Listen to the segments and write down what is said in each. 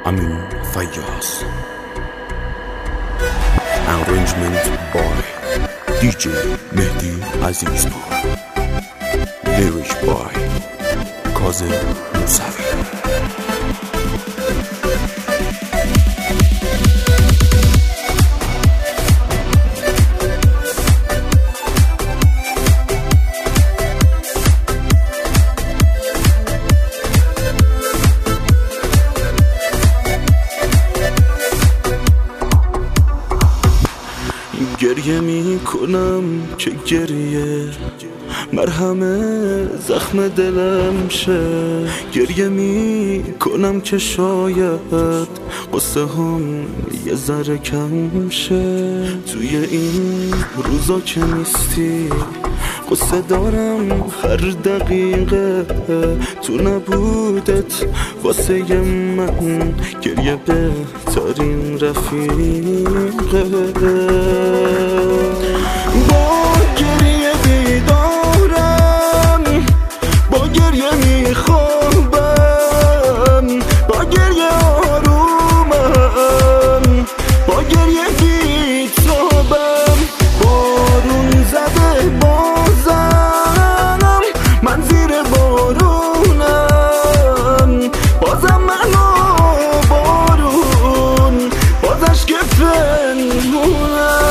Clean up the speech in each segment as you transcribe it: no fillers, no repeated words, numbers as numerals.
Amin Fayyaz. Arrangement by DJ Mehdi Azizpur. Lyrics by Kazim Musavi. گریه می کنم که گریه مرهم زخم دلم شه. گریه می کنم که شاید قصه هم یه ذره کم شه. توی این روزا که نیستی قصه دارم هر دقیقه. تو نبودت واسه من گریه بهترین رفیقه. با گریه بیدارم، با گریه میخوابم، با گریه آرومم، با گریه بیتابم. بارون زده بازم من زیر بارونم، بازم من و بارون بازش که پنهونم.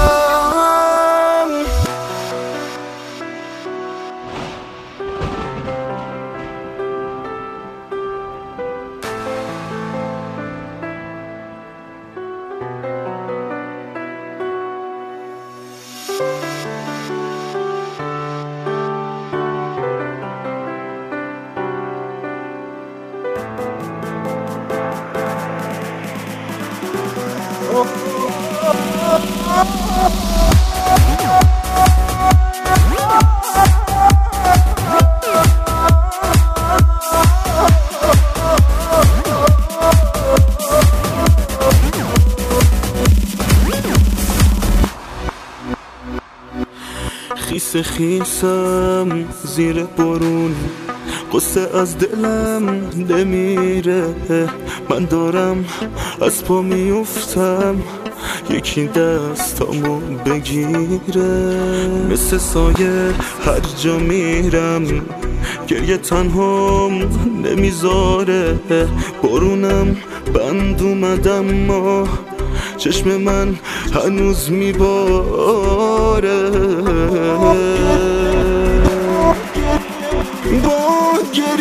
خیس خیسم زیر بارون، قصه از دلم نمیره. من دارم از پا میفتم یکی دستامو بگیره. مثل سایه هر جا میرم گریه تنهام نمیذاره. بارونم بند اومدم اما چشم من هنوز میباره. با